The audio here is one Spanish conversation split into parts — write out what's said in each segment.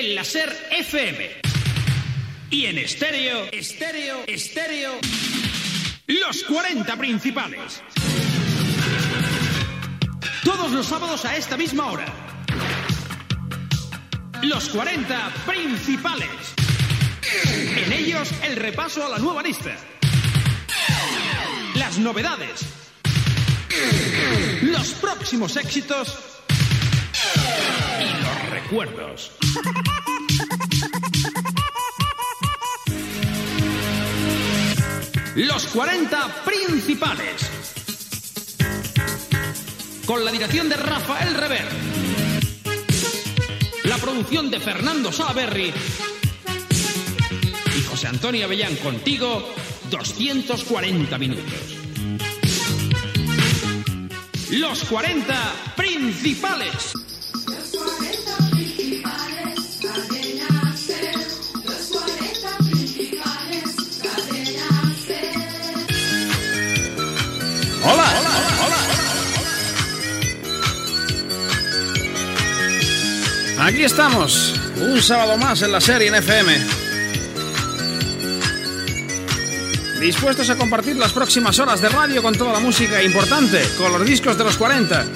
en la SER FM. Y en estéreo, los 40 principales. Todos los sábados a esta misma hora. Los 40 principales. En ellos el repaso a la nueva lista. Las novedades. Los próximos éxitos. Y los recuerdos. Los 40 principales. Con la dirección de Rafael Rever. La producción de Fernando Salaberry. Y José Antonio Avellán contigo, 240 minutos. Los 40 principales. Hola. Aquí estamos, un sábado más en la serie en FM. Dispuestos a compartir las próximas horas de radio con toda la música importante, con los discos de los 40.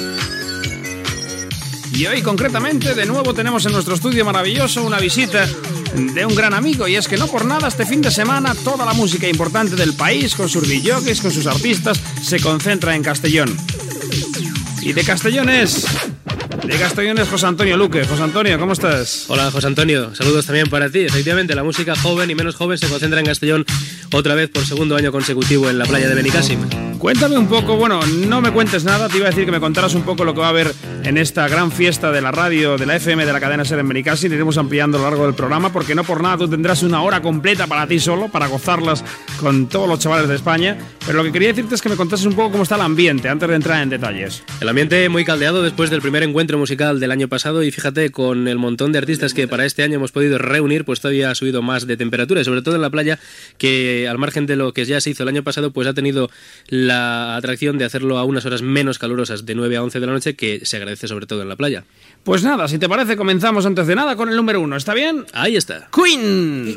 Y hoy concretamente de nuevo tenemos en nuestro estudio maravilloso una visita de un gran amigo, y es que no por nada este fin de semana toda la música importante del país, con sus DJs, con sus artistas, se concentra en Castellón. Y de Castellón es José Antonio Luque. José Antonio, ¿cómo estás? Hola, José Antonio, saludos también para ti. Efectivamente, la música joven y menos joven se concentra en Castellón otra vez por segundo año consecutivo en la playa de Benicàssim. Cuéntame un poco, bueno, no me cuentes nada, te iba a decir que me contaras un poco lo que va a haber en esta gran fiesta de la radio, de la FM, de la cadena SER en Benicàssim. Iremos ampliando a lo largo del programa, porque no por nada tú tendrás una hora completa para ti solo, para gozarlas con todos los chavales de España. Pero lo que quería decirte es que me contases un poco cómo está el ambiente, antes de entrar en detalles. El ambiente muy caldeado después del primer encuentro musical del año pasado, y fíjate, con el montón de artistas que para este año hemos podido reunir, pues todavía ha subido más de temperatura, y sobre todo en la playa, que al margen de lo que ya se hizo el año pasado, pues ha tenido la atracción de hacerlo a unas horas menos calurosas, de 9 a 11 de la noche, que se agradece sobre todo en la playa. Pues nada, si te parece, comenzamos antes de nada con el número 1, ¿está bien? Ahí está. Queen.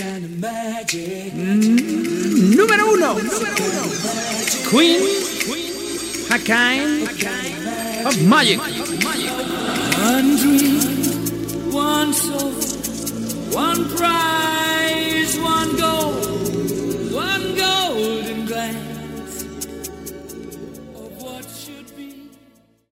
Número 1. Queen. A kind of magic. One dream, one soul, one pride.